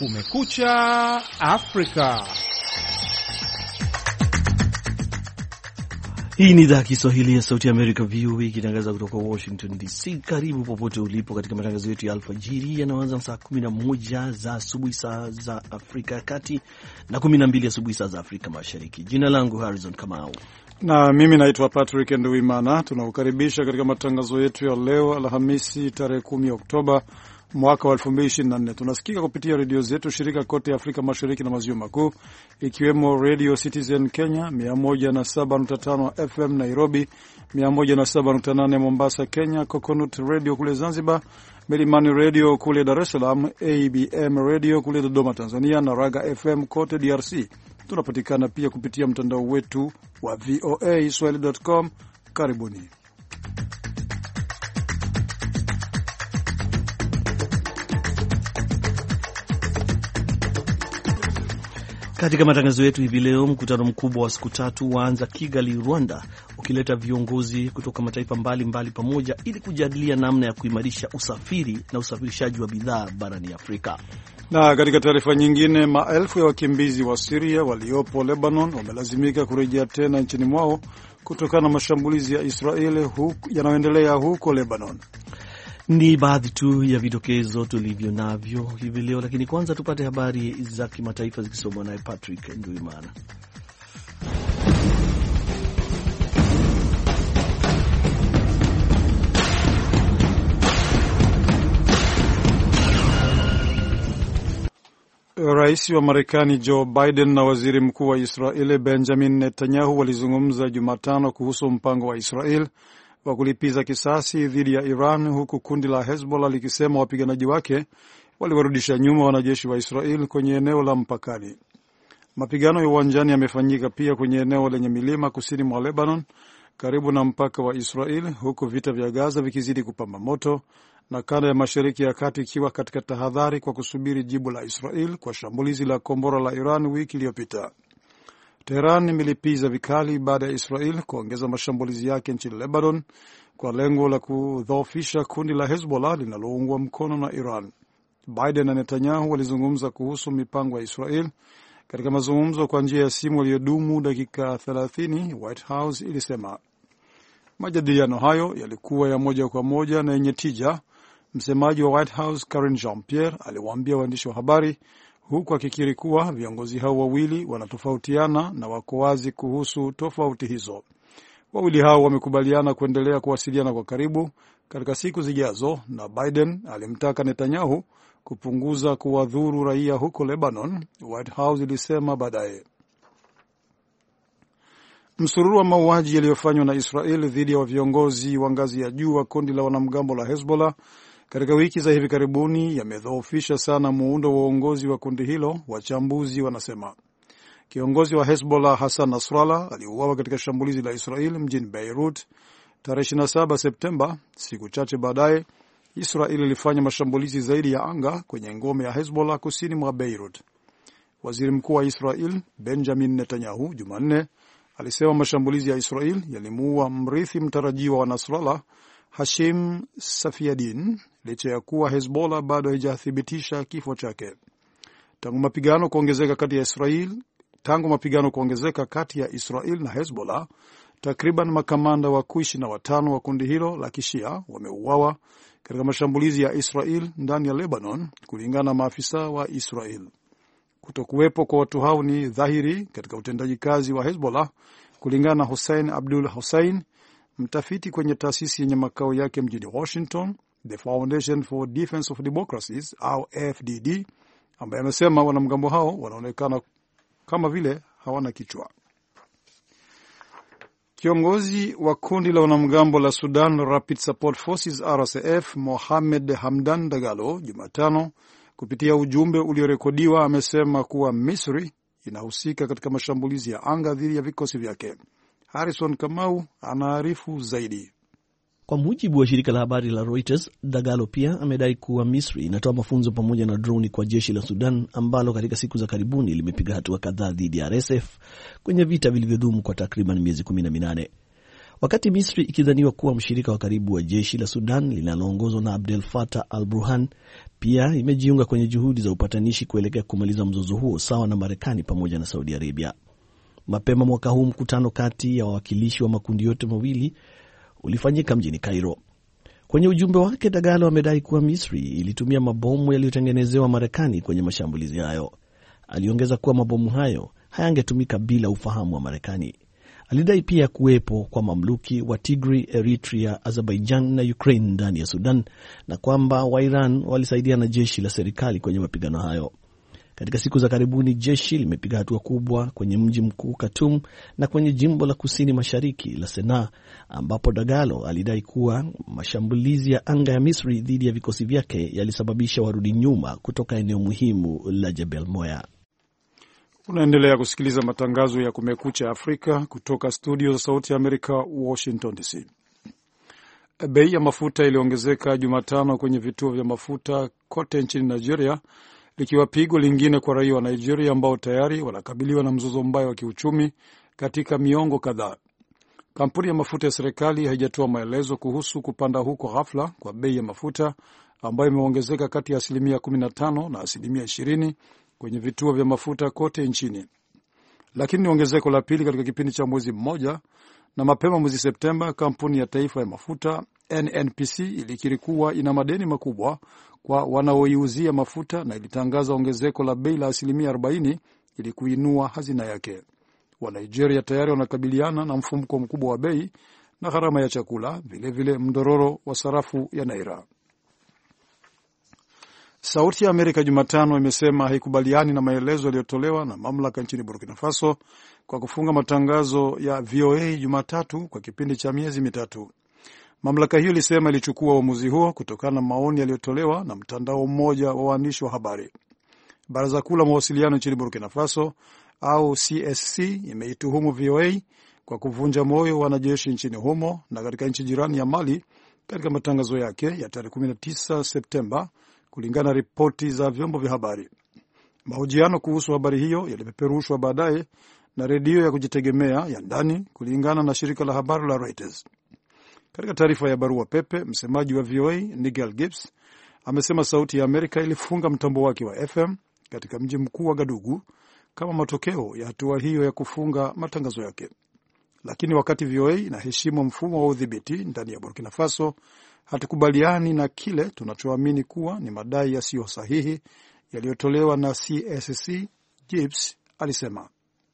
Kumekucha Afrika. Hii ni idhaa ya Kiswahili ya Sauti ya Amerika, VOA, ikitangaza kutoka Washington DC. Karibu popote ulipo katika matangazo yetu ya alfajiri yanayoanza saa 11 za asubuhi saa za Afrika ya Kati na 12 asubuhi saa za Afrika Mashariki. Jina langu Harrison Kamau na mimi naitwa Patrick Nduwimana. Tunakukaribisha katika matangazo yetu ya leo Alhamisi tarehe 10 Oktoba mwaka wa 2024. Tunasikika kupitia redio zetu shirika kote Afrika Mashariki na Maziwa Makuu, ikiwemo Radio Citizen Kenya 107.5 FM Nairobi, 107.8 Mombasa Kenya, Coconut Radio kule Zanzibar, Milimani Radio kule Dar es Salaam, ABM Radio kule Dodoma Tanzania, na Raga FM kote DRC. Tunapatikana pia kupitia mtandao wetu wa voaswahili.com. Karibuni. Katika matangazo yetu hivi leo, mkutano mkubwa wa siku tatu waanza Kigali, Rwanda, ukileta viongozi kutoka mataifa mbalimbali pamoja ili kujadilia namna ya kuimarisha usafiri na usafirishaji wa bidhaa barani Afrika. Na katika taarifa nyingine, maelfu ya wakimbizi wa Syria waliopo Lebanon wamelazimika kurejea tena nchini mwao kutokana na mashambulizi ya Israeli yanayoendelea huko Lebanon. Ni baadhi tu ya vidokezo tulivyo navyo hivi leo, lakini kwanza tupate habari za kimataifa zikisomwa naye Patrick Nduwimana. Rais wa Marekani Joe Biden na waziri mkuu wa Israeli Benjamin Netanyahu walizungumza Jumatano kuhusu mpango wa Israel wa kulipiza kisasi dhidi ya Iran, huku kundi la Hezbollah likisema wapiganaji wake waliwarudisha nyuma wanajeshi wa Israel kwenye eneo la mpakani. Mapigano ya uwanjani yamefanyika pia kwenye eneo lenye milima kusini mwa Lebanon karibu na mpaka wa Israel, huku vita vya Gaza vikizidi kupamba moto na kanda ya Mashariki ya Kati ikiwa katika tahadhari kwa kusubiri jibu la Israel kwa shambulizi la kombora la Iran wiki iliyopita. Tehran imelipiza vikali baada ya Israel kuongeza mashambulizi yake nchini Lebanon kwa lengo la kudhoofisha kundi la Hezbollah linaloungwa mkono na Iran. Biden na Netanyahu walizungumza kuhusu mipango ya Israel katika mazungumzo kwa njia ya simu yaliyodumu dakika 30, White House ilisema. Majadiliano hayo yalikuwa ya moja kwa moja na yenye tija, msemaji wa White House Karine Jean-Pierre aliwaambia waandishi wa habari, huku akikiri kuwa viongozi hao wawili wanatofautiana na wako wazi kuhusu tofauti hizo. Wawili hao wamekubaliana kuendelea kuwasiliana kwa karibu katika siku zijazo, na Biden alimtaka Netanyahu kupunguza kuwadhuru raia huko Lebanon, White House ilisema baadaye. Msururu wa mauaji yaliyofanywa na Israel dhidi ya viongozi wa ngazi ya juu wa kundi la wanamgambo la Hezbollah katika wiki za hivi karibuni yamedhoofisha sana muundo wa uongozi wa kundi hilo, wachambuzi wanasema. Kiongozi wa Hezbollah Hassan Nasrallah aliuawa katika shambulizi la Israel mjini Beirut tarehe 27 Septemba. Siku chache baadaye, Israel ilifanya mashambulizi zaidi ya anga kwenye ngome ya Hezbollah kusini mwa Beirut. Waziri mkuu wa Israel Benjamin Netanyahu Jumanne alisema mashambulizi ya Israel yalimuua mrithi mtarajiwa wa Nasrallah, Hashim Safiadin, licha ya kuwa Hezbollah bado haijathibitisha kifo chake. Tangu mapigano kuongezeka kati ya Israel na Hezbollah, takriban makamanda wakuu 25 wa kundi hilo la Kishia wameuawa katika mashambulizi ya Israel ndani ya Lebanon, kulingana na maafisa wa Israel. Kutokuwepo kwa watu hao ni dhahiri katika utendaji kazi wa Hezbollah, kulingana na Hussein Abdul Hussein, mtafiti kwenye taasisi yenye makao yake mjini Washington, The Foundation for Defense of Democracies au FDD, ambaye amesema wanamgambo hao wanaonekana kama vile hawana kichwa. Kiongozi wa kundi la wanamgambo la Sudan Rapid Support Forces RSF, Mohamed Hamdan Dagalo, Jumatano kupitia ujumbe uliorekodiwa amesema kuwa Misri inahusika katika mashambulizi ya anga dhidi ya vikosi vyake. Harrison Kamau anaarifu zaidi. Kwa mujibu wa shirika la habari la Reuters, Dagalo pia amedai kuwa Misri inatoa mafunzo pamoja na droni kwa jeshi la Sudan ambalo katika siku za karibuni limepiga hatua kadhaa dhidi ya RSF kwenye vita vilivyodumu kwa takriban miezi 18. Wakati Misri ikidhaniwa kuwa mshirika wa karibu wa jeshi la Sudan linaloongozwa na Abdel Fattah al-Burhan, pia imejiunga kwenye juhudi za upatanishi kuelekea kumaliza mzozo huo sawa na Marekani pamoja na Saudi Arabia. Mapema mwaka huu mkutano kati ya wawakilishi wa makundi yote mawili ulifanyika mjini Cairo. Kwenye ujumbe wake, Dagalo amedai kuwa Misri ilitumia mabomu yaliyotengenezewa Marekani kwenye mashambulizi hayo. Aliongeza kuwa mabomu hayo hayangetumika bila ufahamu wa Marekani. Alidai pia kuwepo kwa mamluki wa Tigray, Eritrea, Azerbaijan na Ukraine ndani ya Sudan na kwamba wa Iran walisaidia na jeshi la serikali kwenye mapigano hayo. Katika siku za karibuni, jeshi limepiga hatua kubwa kwenye mji mkuu Khartoum na kwenye jimbo la kusini mashariki la Senaa, ambapo Dagalo alidai kuwa mashambulizi ya anga ya Misri dhidi ya vikosi vyake yalisababisha warudi nyuma kutoka eneo muhimu la Jebel Moya. Unaendelea kusikiliza matangazo ya Kumekucha Afrika kutoka studio za Sauti ya Amerika, Washington DC. Bei ya mafuta iliongezeka Jumatano kwenye vituo vya mafuta kote nchini Nigeria, likiwa pigo lingine kwa raia wa Nigeria ambao tayari wanakabiliwa na mzozo mbaya wa kiuchumi katika miongo kadhaa. Kampuni ya mafuta ya serikali haijatoa maelezo kuhusu kupanda huko ghafla kwa bei ya mafuta ambayo imeongezeka kati ya 15% na 20% kwenye vituo vya mafuta kote nchini. Lakini ni ongezeko la pili katika kipindi cha mwezi mmoja, na mapema mwezi Septemba kampuni ya taifa ya mafuta NNPC ilikiri kuwa ina madeni makubwa kwa wanaoiuzia mafuta na ilitangaza ongezeko la bei la 40% ili kuinua hazina yake. Wa Nigeria tayari wanakabiliana na mfumuko mkubwa wa bei na gharama ya chakula, vilevile mdororo wa sarafu ya naira. Sauti ya Amerika Jumatano imesema haikubaliani na maelezo yaliyotolewa na mamlaka nchini Burkina Faso kwa kufunga matangazo ya VOA Jumatatu kwa kipindi cha miezi mitatu. Mamlaka hiyo ilisema ilichukua uamuzi huo kutokana na maoni yaliyotolewa na mtandao mmoja wa waandishi wa habari. Baraza Kuu la Mawasiliano nchini Burkina Faso au CSC imeituhumu VOA kwa kuvunja moyo wanajeshi nchini humo na katika nchi jirani ya Mali katika matangazo yake ya tarehe 19 Septemba, kulingana na ripoti za vyombo vya habari. Mahojiano kuhusu habari hiyo yalipeperushwa baadaye na redio ya kujitegemea ya ndani, kulingana na shirika la habari la Reuters. Katika taarifa ya barua pepe, msemaji wa VOA Nigel Gibbs amesema Sauti ya Amerika ilifunga mtambo wake wa FM katika mji mkuu wa Gadugu kama matokeo ya hatua hiyo ya kufunga matangazo yake. Lakini wakati VOA inaheshimu mfumo wa udhibiti ndani ya Burkina Faso, hatukubaliani na kile tunachoamini kuwa ni madai yasiyo sahihi yaliyotolewa na CSC, Gibbs alisema.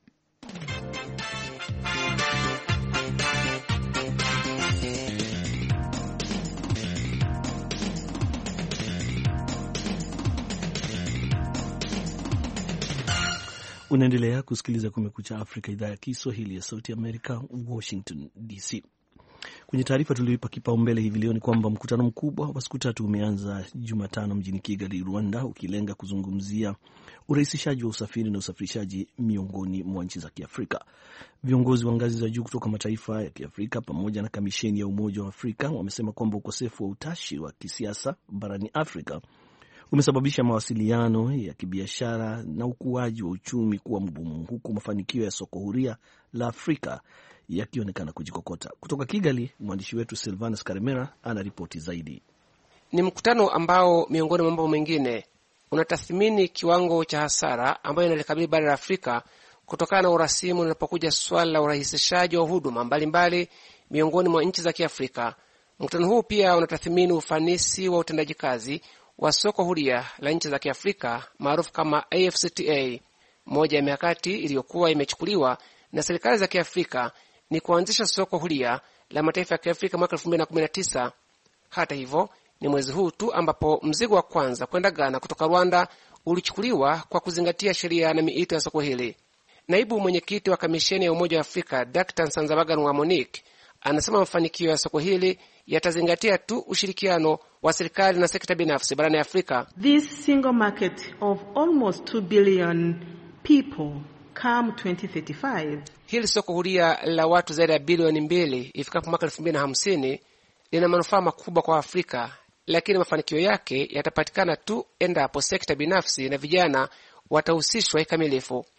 Unaendelea kusikiliza Kumekucha Afrika, idhaa ya Kiswahili ya Sauti Amerika, Washington DC. Kwenye taarifa tulioipa kipaumbele hivi leo ni kwamba mkutano mkubwa wa siku tatu umeanza Jumatano mjini Kigali, Rwanda, ukilenga kuzungumzia urahisishaji wa usafiri na usafirishaji miongoni mwa nchi za Kiafrika. Viongozi wa ngazi za juu kutoka mataifa ya Kiafrika pamoja na kamisheni ya Umoja wa Afrika wamesema kwamba ukosefu wa utashi wa kisiasa barani Afrika umesababisha mawasiliano ya kibiashara na ukuaji wa uchumi kuwa mgumu, huku mafanikio ya soko huria la Afrika yakionekana kujikokota. Kutoka Kigali, mwandishi wetu Silvanus Karemera ana ripoti zaidi. Ni mkutano ambao miongoni mwa mambo mengine unatathmini kiwango cha hasara ambayo inalikabili bara la Afrika kutokana na urasimu linapokuja swala la urahisishaji wa huduma mbalimbali miongoni mwa nchi za Kiafrika. Mkutano huu pia unatathmini ufanisi wa utendaji kazi wa soko huria la nchi za Kiafrika maarufu kama AfCFTA. Moja ya mikakati iliyokuwa imechukuliwa na serikali za Kiafrika ni kuanzisha soko huria la mataifa ya Kiafrika mwaka 2019. Hata hivyo, ni mwezi huu tu ambapo mzigo wa kwanza kwenda Ghana kutoka Rwanda ulichukuliwa kwa kuzingatia sheria na miito ya soko hili. Naibu mwenyekiti wa kamisheni ya Umoja wa Afrika Dr. Nsanzabaganwa Monique anasema mafanikio ya soko hili yatazingatia tu ushirikiano wa serikali na sekta binafsi barani Afrika. This single market of almost 2 billion people come 2035. Hili soko huria la watu zaidi ya bilioni 2 ifikapo mwaka 2050 lina manufaa makubwa kwa Afrika, lakini mafanikio yake yatapatikana tu endapo sekta binafsi na vijana watahusishwa kikamilifu.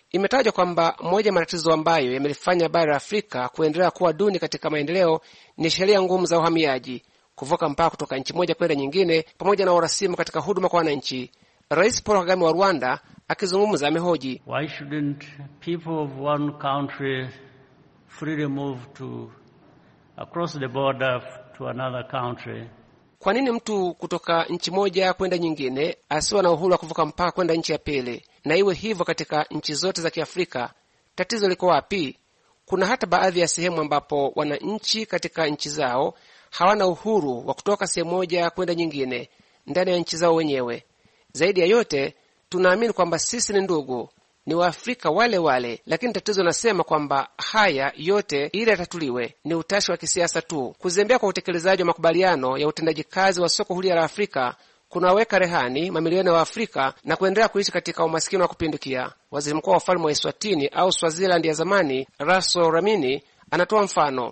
Imetajwa kwamba moja ya matatizo ambayo yamelifanya bara la Afrika kuendelea kuwa duni katika maendeleo ni sheria ngumu za uhamiaji, kuvuka mpaka kutoka nchi moja kwenda nyingine, pamoja na urasimu katika huduma kwa wananchi. Rais Paul Kagame wa Rwanda akizungumza amehoji, why shouldn't people of one country freely move to across the border to another country? Kwa nini mtu kutoka nchi moja kwenda nyingine asiwe na uhuru wa kuvuka mpaka kwenda nchi ya pili? Na iwe hivyo katika nchi zote za Kiafrika. Tatizo liko wapi? Kuna hata baadhi ya sehemu ambapo wananchi katika nchi zao hawana uhuru wa kutoka sehemu moja kwenda nyingine ndani ya nchi zao wenyewe. Zaidi ya yote, tunaamini kwamba sisi ni ndugu, ni Waafrika wale wale, lakini tatizo nasema kwamba haya yote ili yatatuliwe ni utashi wa kisiasa tu. Kuzembea kwa utekelezaji wa makubaliano ya utendaji kazi wa soko huria la Afrika kunaweka rehani mamilioni ya Waafrika na kuendelea kuishi katika umasikini wa kupindukia. Waziri mkuu wa ufalme wa Eswatini au Swaziland ya zamani, Raso Ramini, anatoa mfano.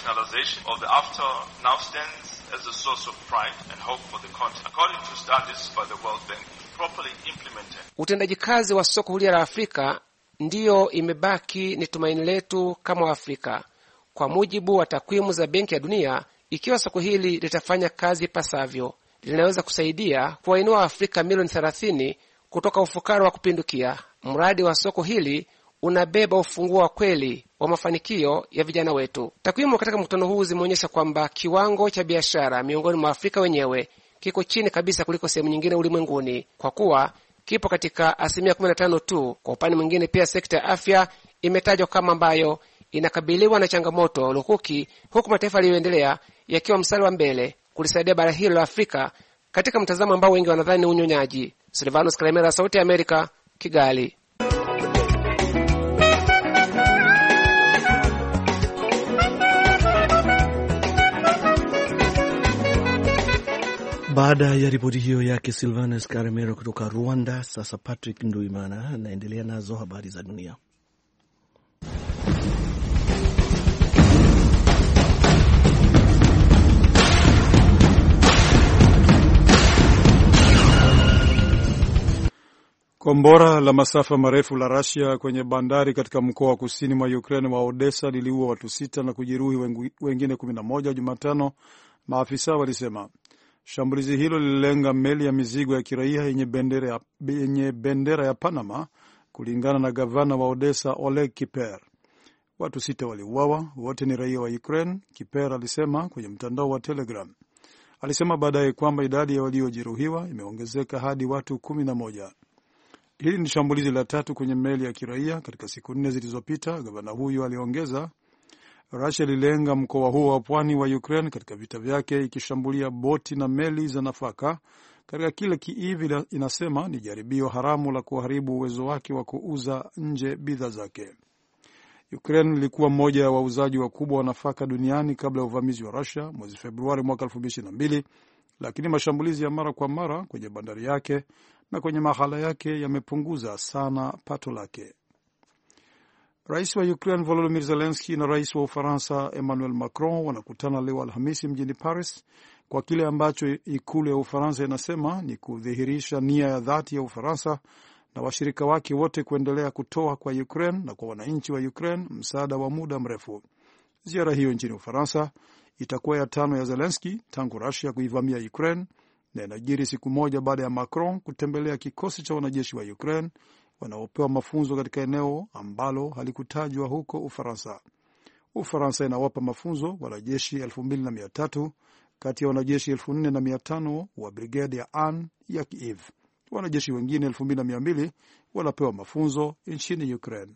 Utendaji kazi wa soko huria la Afrika ndiyo imebaki ni tumaini letu kama Waafrika. Kwa mujibu wa takwimu za Benki ya Dunia, ikiwa soko hili litafanya kazi pasavyo, linaweza kusaidia kuwainua Waafrika milioni 30 kutoka ufukara wa kupindukia. Mradi wa soko hili unabeba ufunguo wa kweli wa mafanikio ya vijana wetu. Takwimu katika mkutano huu zimeonyesha kwamba kiwango cha biashara miongoni mwa Afrika wenyewe kiko chini kabisa kuliko sehemu nyingine ulimwenguni, kwa kuwa kipo katika 15% tu. Kwa upande mwingine, pia sekta ya afya imetajwa kama ambayo inakabiliwa na changamoto lukuki, huku mataifa yaliyoendelea yakiwa mstari wa mbele kulisaidia bara hilo la Afrika katika mtazamo ambao wengi wanadhani ni unyonyaji. Silvanus Kalemera, Sauti ya Amerika, Kigali. Baada ya ripoti hiyo yake Silvanus Karemera kutoka Rwanda, sasa Patrick Nduimana anaendelea nazo habari za dunia. Kombora la masafa marefu la Russia kwenye bandari katika mkoa wa kusini mwa Ukraine wa Odessa liliua watu 6 na kujeruhi wengine 11 Jumatano, maafisa walisema. Shambulizi hilo lililenga meli ya mizigo ya kiraia yenye bendera ya Panama, kulingana na gavana wa Odessa Oleg Kiper. Watu 6 waliuawa, wote ni raia wa Ukraine, Kiper alisema kwenye mtandao wa Telegram. Alisema baadaye kwamba idadi ya waliojeruhiwa imeongezeka hadi watu 11. Hili ni shambulizi la 3 kwenye meli ya kiraia katika siku 4 zilizopita, gavana huyu aliongeza. Russia ililenga mkoa huo wa pwani wa Ukraine katika vita vyake, ikishambulia boti na meli za nafaka katika kile Kiev inasema ni jaribio haramu la kuharibu uwezo wake wa kuuza nje bidhaa zake. Ukraine ilikuwa mmoja wa wauzaji wakubwa wa nafaka duniani kabla ya uvamizi wa Russia mwezi Februari mwaka 2022, lakini mashambulizi ya mara kwa mara kwenye bandari yake na kwenye mahala yake yamepunguza sana pato lake. Rais wa Ukraine Volodymyr Zelensky na rais wa Ufaransa Emmanuel Macron wanakutana leo Alhamisi mjini Paris kwa kile ambacho ikulu ya Ufaransa inasema ni kudhihirisha nia ya dhati ya Ufaransa na washirika wake wote kuendelea kutoa kwa Ukraine na kwa wananchi wa Ukraine msaada wa muda mrefu. Ziara hiyo nchini Ufaransa itakuwa ya 5 ya Zelensky tangu Russia kuivamia Ukraine na inajiri siku moja baada ya Macron kutembelea kikosi cha wanajeshi wa Ukraine wanaopewa mafunzo katika eneo ambalo halikutajwa huko Ufaransa. Ufaransa inawapa mafunzo wanajeshi 2300 kati ya wanajeshi 4500 wa brigade ya An ya Kiev. Wanajeshi wengine 2200 wanapewa mafunzo nchini Ukraine.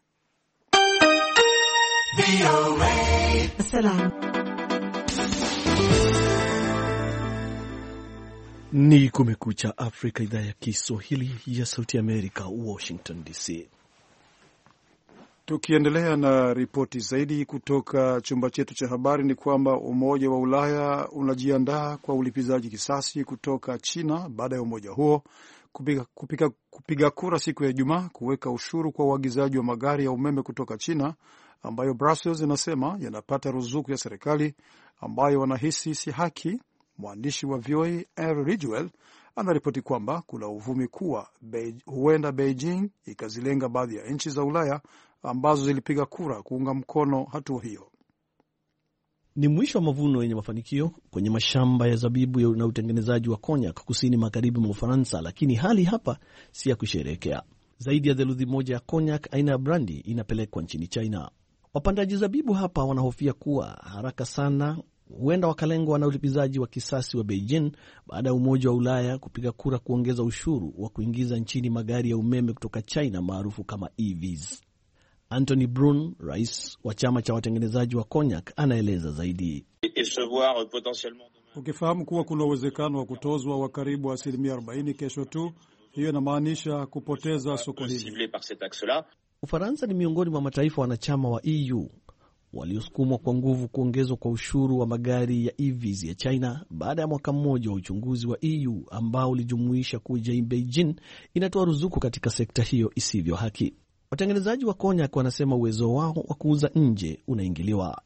Ni Kumekucha Afrika, idhaa ya Kiswahili ya Sauti ya Amerika, Washington DC. Tukiendelea na ripoti zaidi kutoka chumba chetu cha habari ni kwamba Umoja wa Ulaya unajiandaa kwa ulipizaji kisasi kutoka China baada ya umoja huo kupiga kura siku ya Ijumaa kuweka ushuru kwa uagizaji wa magari ya umeme kutoka China ambayo Brussels inasema yanapata ruzuku ya serikali ambayo wanahisi si haki. Mwandishi wa VOA Henry Ridgwell anaripoti kwamba kuna uvumi kuwa huenda Beijing ikazilenga baadhi ya nchi za Ulaya ambazo zilipiga kura kuunga mkono hatua hiyo. Ni mwisho wa mavuno yenye mafanikio kwenye mashamba ya zabibu na utengenezaji wa cognac kusini magharibi mwa Ufaransa, lakini hali hapa si ya kusherehekea. Zaidi ya theluthi moja ya cognac aina ya brandy inapelekwa nchini China. Wapandaji zabibu hapa wanahofia kuwa haraka sana huenda wakalengwa na ulipizaji wa kisasi wa Beijing baada ya Umoja wa Ulaya kupiga kura kuongeza ushuru wa kuingiza nchini magari ya umeme kutoka China maarufu kama EVs. Anthony Brun, rais wa chama cha watengenezaji wa cognac, anaeleza zaidi. Ukifahamu kuwa kuna uwezekano wa kutozwa wa karibu 40% kesho tu, hiyo inamaanisha kupoteza soko hili. Ufaransa ni miongoni mwa mataifa wanachama wa EU waliosukumwa kwa nguvu kuongezwa kwa ushuru wa magari ya EVs ya China baada ya mwaka mmoja wa uchunguzi wa EU ambao ulijumuisha kuja Beijing inatoa ruzuku katika sekta hiyo isivyo haki. Watengenezaji wa cognac wanasema uwezo wao wa kuuza nje unaingiliwa.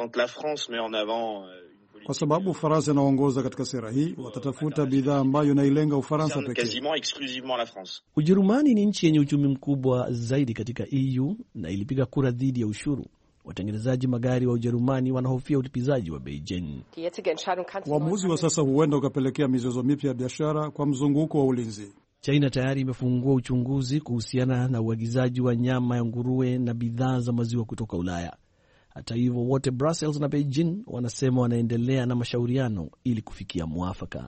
Kwa sababu Ufaransa inaongoza katika sera hii, watatafuta bidhaa ambayo inailenga Ufaransa pekee. Ujerumani ni nchi yenye uchumi mkubwa zaidi katika EU na ilipiga kura dhidi ya ushuru. Watengenezaji magari wa Ujerumani wanahofia ulipizaji wa Beijing. Uamuzi wa sasa huenda ukapelekea mizozo mipya ya biashara kwa mzunguko wa ulinzi. China tayari imefungua uchunguzi kuhusiana na uagizaji wa nyama ya nguruwe na bidhaa za maziwa kutoka Ulaya. Hata hivyo, wote Brussels na Beijing wanasema wanaendelea na mashauriano ili kufikia mwafaka.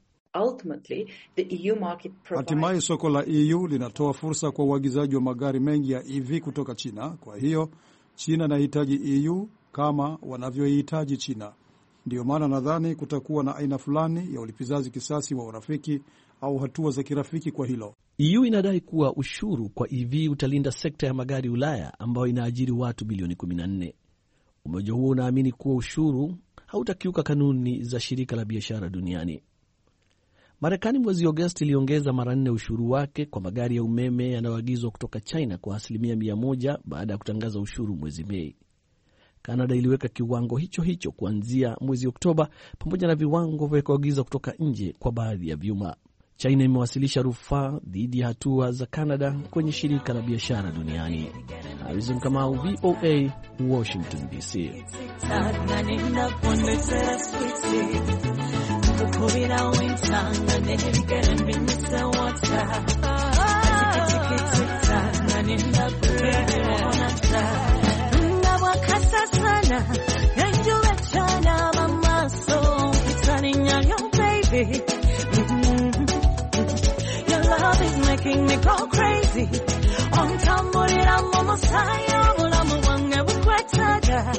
Hatimaye soko la EU linatoa fursa kwa uagizaji wa magari mengi ya EV kutoka China. Kwa hiyo China inahitaji EU kama wanavyoihitaji China. Ndiyo maana nadhani kutakuwa na aina fulani ya ulipizaji kisasi wa urafiki au hatua za kirafiki kwa hilo. EU inadai kuwa ushuru kwa EV utalinda sekta ya magari Ulaya ambayo inaajiri watu bilioni 14. Umoja huo unaamini kuwa ushuru hautakiuka kanuni za shirika la biashara duniani. Marekani mwezi Agosti iliongeza mara 4 ushuru wake kwa magari ya umeme yanayoagizwa kutoka China kwa 100% baada ya kutangaza ushuru mwezi Mei. Kanada iliweka kiwango hicho hicho kuanzia mwezi Oktoba pamoja na viwango vya kuagiza kutoka nje kwa baadhi ya vyuma. China imewasilisha rufaa dhidi ya hatua za Canada kwenye shirika la biashara duniani. Harrison Kamau, VOA, Washington DC. Making me go crazy. On tamburira momo sayo mulamu wange bukwetaga.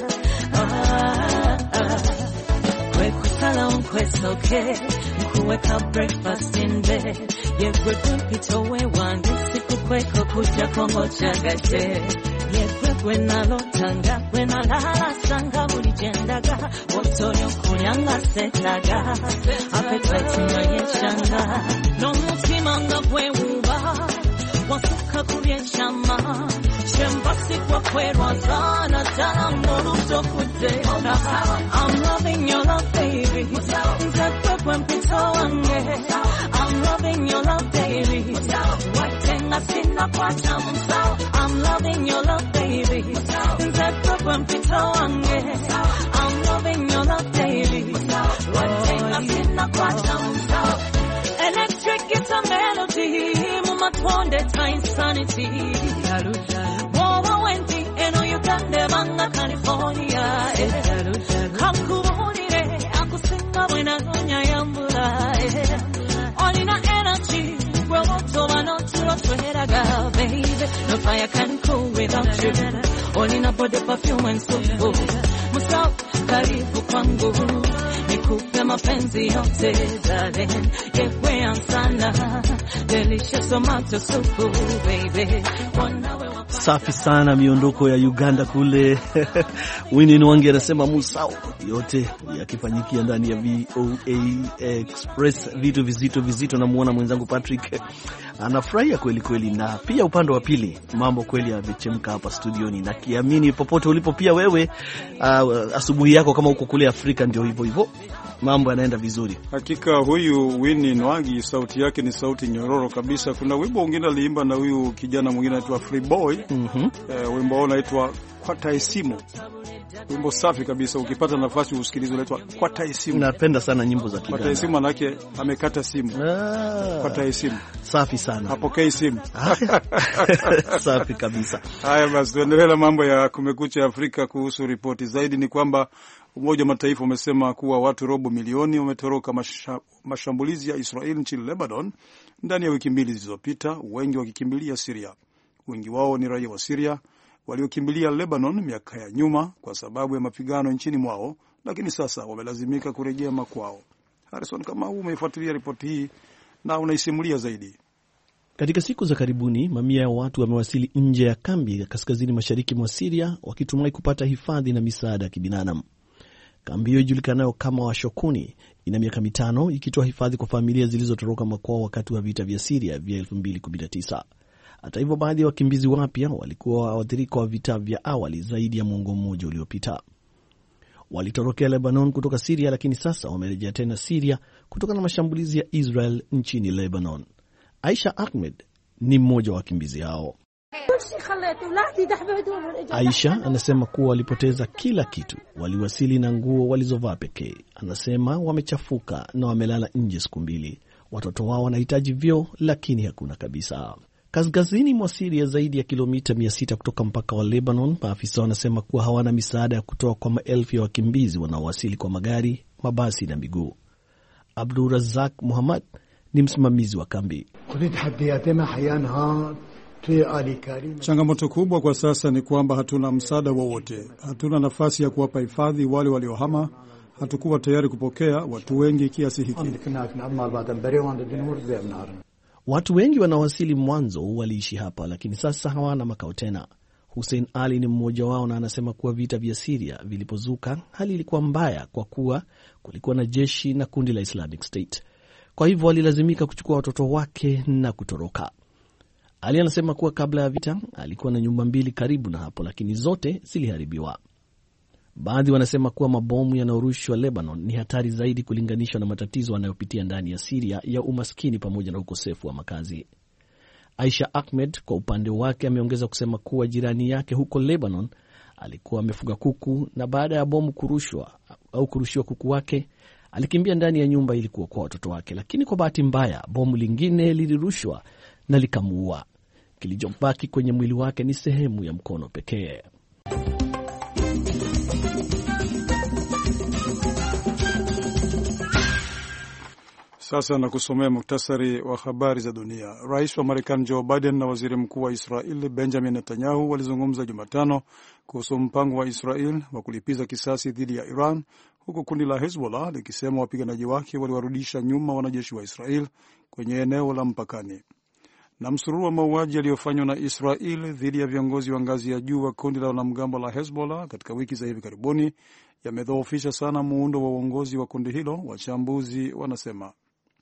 Kwe kusala unkwesoke, nkuweka breakfast in bed. Yegwe kumpito we wange, siku kweko kuja kongo chagache. Yegwe nalotanga, we nalala sanga bulijendaga. Wotoyo kulyanga setaga, appetite nyonyeshanga. No mutima nga bwewuba, wasuka kubyeshama. Shembasi kwa kwerwa sana, tamo luto kuteka. I'm loving your love, baby. Nzakwe kwa mpito wange. I'm loving your love, baby. Waitenga sina kwa chamu sao. I'm loving your love, baby. Nzakwe kwa mpito wange. I'm loving your love, baby. Waitenga sina kwa chamu sao. Electric is a melody, mama tonde ta insanity. Wowa wendi, eno Uganda, banga California. Kakumonire, akusinga wena zonya yambula. Olina energy, we woto wanoturo tuheraga, baby. No fire can cool without you. Olina body perfume and so good. Musao, karibu kwangu. Nikupe mapenzi yote darling. Yewe ansana. Delicious tomato soup, baby. Safi sana miondoko ya Uganda kule. Winnie Nwangi anasema musao yote yakifanyikia ndani ya VOA Express, vitu vizito. Namuona mwenzangu Patrick anafurahia kweli kweli, na pia upande wa pili mambo kweli yamechemka hapa studioni, na kiamini popote ulipo pia wewe asubuhi yako kama uko kule Afrika ndio hivyo mambo yanaenda vizuri. Hakika huyu Winnie Nwagi sauti yake ni sauti nyororo kabisa. Kuna wimbo mwingine aliimba na huyu kijana mwingine anaitwa Free Boy. Wimbo wao unaitwa Kwataisimu. Wimbo safi kabisa, ukipata nafasi usikilize, unaitwa Kwataisimu. Napenda sana nyimbo za Kiganda. Kwataisimu maana yake amekata simu. Kwataisimu. Safi sana. Hapokei simu. Safi kabisa. Haya basi, tuendelee na mambo ya Kumekucha Afrika. Kuhusu ripoti zaidi ni kwamba Umoja wa Mataifa umesema kuwa watu robo milioni wametoroka mashambulizi ya Israel nchini Lebanon ndani ya wiki mbili zilizopita, wengi wakikimbilia Syria. Wengi wao ni raia wa Syria waliokimbilia Lebanon miaka ya nyuma kwa sababu ya mapigano nchini mwao, lakini sasa wamelazimika kurejea makwao. Harrison, kama umeifuatilia ripoti hii na unaisimulia zaidi. Katika siku za karibuni, mamia ya watu wamewasili nje ya kambi ya kaskazini mashariki mwa Syria wakitumai kupata hifadhi na misaada ya kibinadamu. Kambi hiyo ijulikanayo kama Washokuni ina miaka 5 ikitoa hifadhi kwa familia zilizotoroka makwao wakati wa vita vya Syria vya 2019. Hata hivyo, baadhi ya wakimbizi wapya walikuwa waathirika wa vita vya awali zaidi ya mwongo mmoja uliopita. Walitorokea Lebanon kutoka Syria, lakini sasa wamerejea tena Syria kutokana na mashambulizi ya Israel nchini Lebanon. Aisha Ahmed ni mmoja wa wakimbizi hao. Aisha anasema kuwa walipoteza kila kitu, waliwasili na nguo walizovaa pekee. Anasema wamechafuka na wamelala nje siku 2. Watoto wao wanahitaji vyoo, lakini hakuna kabisa. Kaskazini mwa Syria, zaidi ya kilomita 600 kutoka mpaka wa Lebanon, maafisa wanasema kuwa hawana misaada ya kutoa kwa maelfu ya wakimbizi wanaowasili kwa magari, mabasi na miguu. Abdurazak Muhammad ni msimamizi wa kambi. Changamoto kubwa kwa sasa ni kwamba hatuna msaada wowote. Hatuna nafasi ya kuwapa hifadhi wale waliohama. Hatukuwa tayari kupokea watu wengi kiasi hiki. Watu wengi wanaowasili mwanzo waliishi hapa, lakini sasa hawana makao tena. Hussein Ali ni mmoja wao na anasema kuwa vita vya Syria vilipozuka, hali ilikuwa mbaya kwa kuwa kulikuwa na jeshi na kundi la Islamic State. Kwa hivyo walilazimika kuchukua watoto wake na kutoroka. Ali anasema kuwa kabla ya vita alikuwa na nyumba 2 karibu na hapo, lakini zote ziliharibiwa. Baadhi wanasema kuwa mabomu yanayorushwa Lebanon ni hatari zaidi kulinganishwa na matatizo wanayopitia ndani ya Syria ya umaskini pamoja na ukosefu wa makazi. Aisha Ahmed kwa upande wake ameongeza kusema kuwa jirani yake huko Lebanon alikuwa amefuga kuku, na baada ya bomu kurushiwa kuku wake alikimbia ndani ya nyumba ili kuokoa watoto wake, lakini kwa bahati mbaya bomu lingine lilirushwa na likamuua. Kilichobaki kwenye mwili wake ni sehemu ya mkono pekee. Sasa na kusomea muktasari wa habari za dunia. Rais wa Marekani Joe Biden na waziri mkuu wa Israel Benjamin Netanyahu walizungumza Jumatano kuhusu mpango wa Israel wa kulipiza kisasi dhidi ya Iran, huku kundi la Hezbollah likisema wapiganaji wake waliwarudisha nyuma wanajeshi wa Israel kwenye eneo la mpakani. Na msururu wa mauaji yaliyofanywa na Israel dhidi ya viongozi wa ngazi ya juu wa kundi la wanamgambo la Hezbollah katika wiki za hivi karibuni yamedhoofisha sana muundo wa uongozi wa kundi hilo, wachambuzi wanasema.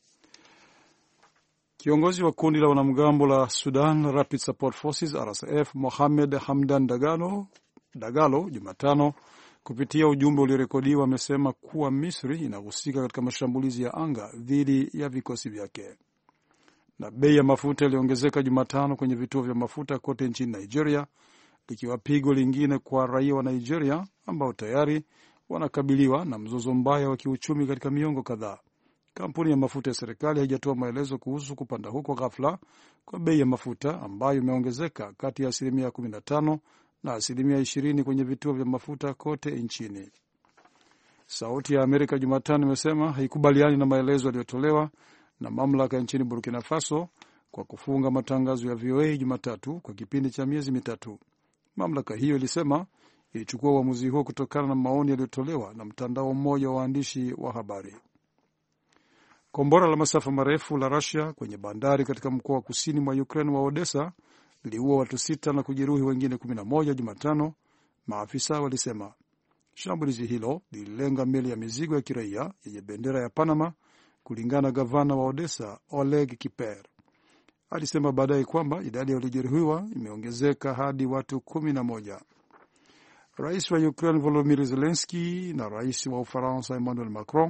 Kiongozi wa kundi la wanamgambo la Sudan Rapid Support Forces RSF Mohamed Hamdan Dagalo Jumatano kupitia ujumbe uliorekodiwa amesema kuwa Misri inahusika katika mashambulizi ya anga dhidi ya vikosi vyake. Na bei ya mafuta iliongezeka Jumatano kwenye vituo vya mafuta kote nchini Nigeria, likiwa pigo lingine kwa raia wa Nigeria ambao tayari wanakabiliwa na mzozo mbaya wa kiuchumi katika miongo kadhaa. Kampuni ya mafuta ya serikali haijatoa maelezo kuhusu kupanda huko ghafla kwa bei ya mafuta ambayo imeongezeka kati ya 15% na 20% kwenye vituo vya mafuta kote nchini. Sauti ya Amerika Jumatano imesema haikubaliani na maelezo yaliyotolewa na mamlaka nchini Burkina Faso kwa kufunga matangazo ya VOA Jumatatu kwa kipindi cha miezi 3. Mamlaka hiyo ilisema ilichukua uamuzi huo kutokana na maoni yaliyotolewa na mtandao mmoja wa waandishi wa habari. Kombora la masafa marefu la Russia kwenye bandari katika mkoa wa kusini mwa Ukraine wa Odessa liliua watu 6 na kujeruhi wengine 11 Jumatano, maafisa walisema. Shambulizi hilo lililenga meli ya mizigo ya kiraia yenye bendera ya Panama, kulingana na gavana wa Odessa Oleg Kiper. Alisema baadaye kwamba idadi ya waliojeruhiwa imeongezeka hadi watu 11. Rais wa Ukraine Volodymyr Zelensky na rais wa Ufaransa Emmanuel Macron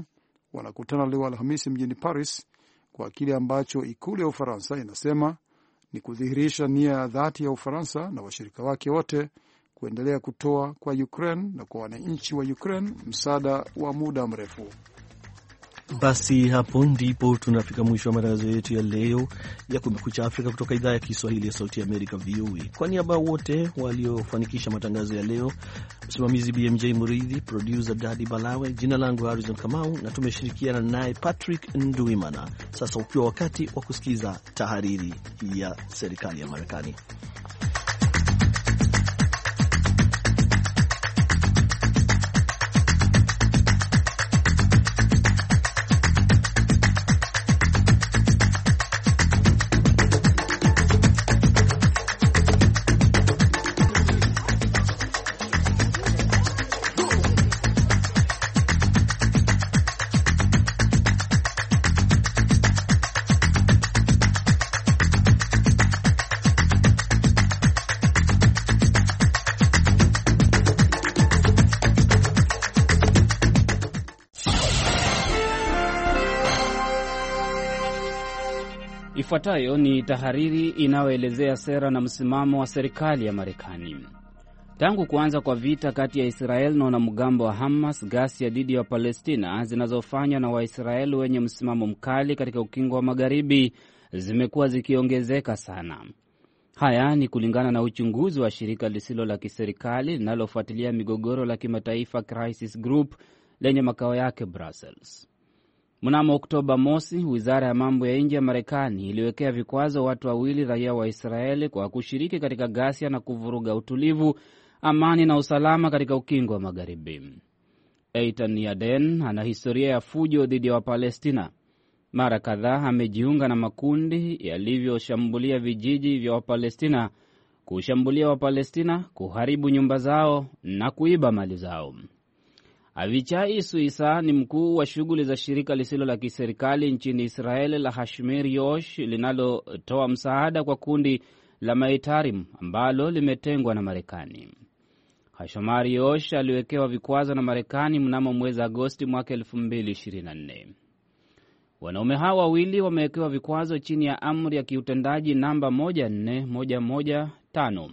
wanakutana leo Alhamisi mjini Paris kwa kile ambacho ikulu ya Ufaransa inasema ni kudhihirisha nia ya dhati ya Ufaransa na washirika wake wote kuendelea kutoa kwa Ukraine na kwa wananchi wa Ukraine msaada wa muda mrefu. Basi hapo ndipo tunafika mwisho wa matangazo yetu ya leo ya Kumekucha Afrika kutoka idhaa ya Kiswahili ya Sauti ya Amerika, VOA. Kwa niaba wote waliofanikisha matangazo ya leo, msimamizi BMJ Muridhi, producer Daddy Balawe, jina langu Harrison Kamau na tumeshirikiana naye Patrick Nduimana. Sasa ukiwa wakati wa kusikiza tahariri ya serikali ya Marekani. Ifuatayo ni tahariri inayoelezea sera na msimamo wa serikali ya Marekani. Tangu kuanza kwa vita kati ya Israel na wanamgambo wa Hamas, ghasia dhidi ya Palestina zinazofanywa na Waisraeli wenye msimamo mkali katika ukingo wa Magharibi zimekuwa zikiongezeka sana. Haya ni kulingana na uchunguzi wa shirika lisilo la kiserikali linalofuatilia migogoro la kimataifa Crisis Group lenye makao yake Brussels. Mnamo Oktoba mosi, wizara ya mambo ya nje ya Marekani iliwekea vikwazo watu wawili raia wa Israeli kwa kushiriki katika ghasia na kuvuruga utulivu, amani na usalama katika ukingo wa Magharibi. Eitan Yaden ana historia ya fujo dhidi ya Wapalestina. Mara kadhaa amejiunga na makundi yalivyoshambulia vijiji vya Wapalestina, kushambulia Wapalestina, kuharibu nyumba zao na kuiba mali zao. Avichai Suisa ni mkuu wa shughuli za shirika lisilo la kiserikali nchini Israeli la Hashmir Yosh linalotoa msaada kwa kundi la Maitarim ambalo limetengwa na Marekani. Hashmir Yosh aliwekewa vikwazo na Marekani mnamo mwezi Agosti mwaka 2024. Wanaume hawa wawili wamewekewa vikwazo chini ya amri ya kiutendaji namba 14115.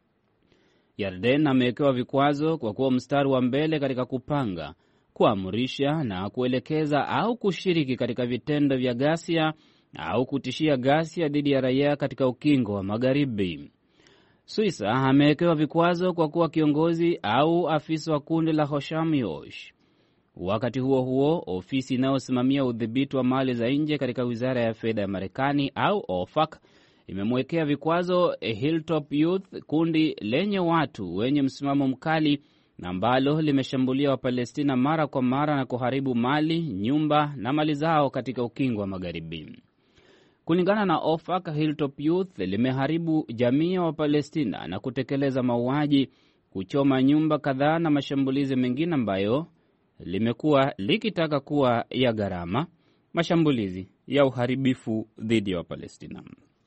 Yarden amewekewa vikwazo kwa kuwa mstari wa mbele katika kupanga, kuamrisha na kuelekeza au kushiriki katika vitendo vya ghasia au kutishia ghasia dhidi ya raia katika ukingo wa Magharibi. Suisa amewekewa vikwazo kwa kuwa kiongozi au afisa wa kundi la Hosham Yosh. Wakati huo huo, ofisi inayosimamia udhibiti wa mali za nje katika wizara ya fedha ya Marekani au OFAC imemwekea vikwazo Hilltop Youth, kundi lenye watu wenye msimamo mkali na ambalo limeshambulia Wapalestina mara kwa mara na kuharibu mali, nyumba na mali zao katika ukingo wa Magharibi. Kulingana na OFAC, Hilltop Youth limeharibu jamii ya Wapalestina na kutekeleza mauaji, kuchoma nyumba kadhaa na mashambulizi mengine ambayo limekuwa likitaka kuwa ya gharama, mashambulizi ya uharibifu dhidi ya Wapalestina.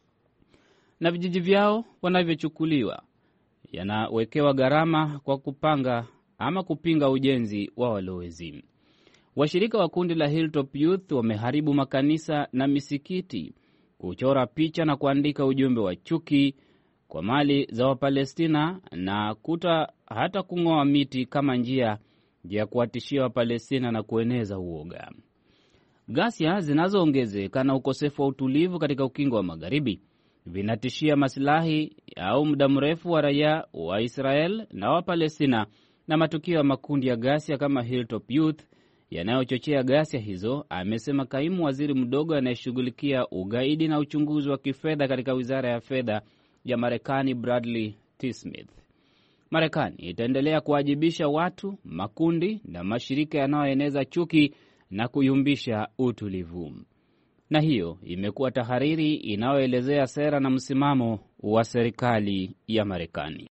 Na vijiji vyao wanavyochukuliwa yanawekewa gharama kwa kupanga ama kupinga ujenzi wa walowezi. Washirika wa kundi la Hilltop Youth wameharibu makanisa na misikiti, kuchora picha na kuandika ujumbe wa chuki kwa mali za Wapalestina na hata kung'oa miti kama njia ya kuwatishia Wapalestina na kueneza uoga. Ghasia zinazoongezeka na ukosefu wa utulivu katika ukingo wa Magharibi vinatishia maslahi au muda mrefu wa raia wa Israel na wa Palestina, na matukio ya makundi ya ghasia kama Hilltop Youth yanayochochea ghasia hizo, amesema kaimu waziri mdogo anayeshughulikia ugaidi na uchunguzi wa kifedha katika wizara ya fedha ya Marekani, Bradley T. Smith. Marekani itaendelea kuwajibisha watu, makundi na mashirika yanayoeneza chuki na kuyumbisha utulivu. Na hiyo imekuwa tahariri inayoelezea sera na msimamo wa serikali ya Marekani.